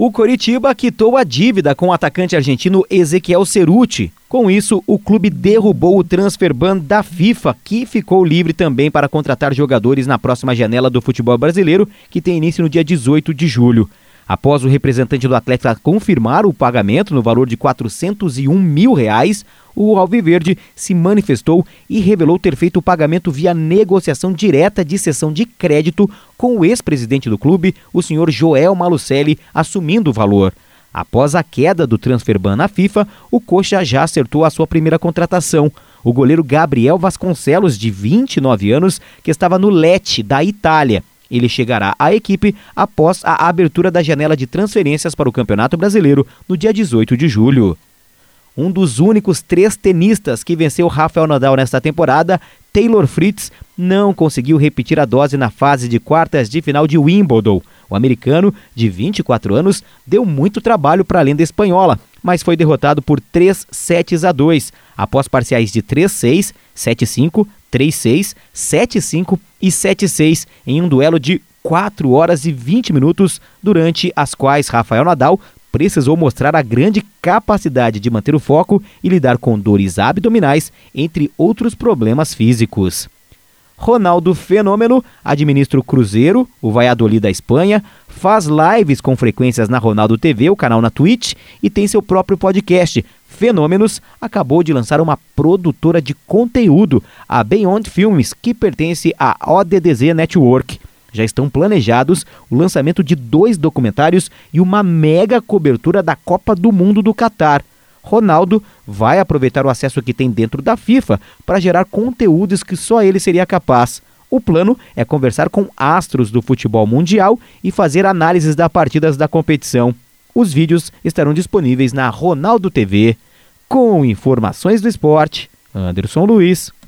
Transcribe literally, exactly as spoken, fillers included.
O Coritiba quitou a dívida com o atacante argentino Ezequiel Cerutti. Com isso, o clube derrubou o transfer ban da FIFA, que ficou livre também para contratar jogadores na próxima janela do futebol brasileiro, que tem início no dia dezoito de julho. Após o representante do atleta confirmar o pagamento no valor de quatrocentos e um mil reais, o Alviverde se manifestou e revelou ter feito o pagamento via negociação direta de cessão de crédito com o ex-presidente do clube, o senhor Joel Malucelli, assumindo o valor. Após a queda do transfer ban na FIFA, o Coxa já acertou a sua primeira contratação. O goleiro Gabriel Vasconcelos, de vinte e nove anos, que estava no Lecce, da Itália. Ele chegará à equipe após a abertura da janela de transferências para o Campeonato Brasileiro no dia dezoito de julho. Um dos únicos três tenistas que venceu Rafael Nadal nesta temporada, Taylor Fritz, não conseguiu repetir a dose na fase de quartas de final de Wimbledon. O americano, de vinte e quatro anos, deu muito trabalho para a lenda espanhola, mas foi derrotado por três sets a dois, após parciais de três a seis, sete a cinco, três a seis, sete a cinco e sete a seis, em um duelo de quatro horas e vinte minutos, durante as quais Rafael Nadal precisou mostrar a grande capacidade de manter o foco e lidar com dores abdominais, entre outros problemas físicos. Ronaldo Fenômeno administra o Cruzeiro, o Valladolid da Espanha, faz lives com frequências na Ronaldo T V, o canal na Twitch, e tem seu próprio podcast. Fenômenos acabou de lançar uma produtora de conteúdo, a Beyond Filmes, que pertence à O D D Z Network. Já estão planejados o lançamento de dois documentários e uma mega cobertura da Copa do Mundo do Catar. Ronaldo vai aproveitar o acesso que tem dentro da FIFA para gerar conteúdos que só ele seria capaz. O plano é conversar com astros do futebol mundial e fazer análises das partidas da competição. Os vídeos estarão disponíveis na Ronaldo T V. Com informações do esporte, Anderson Luiz.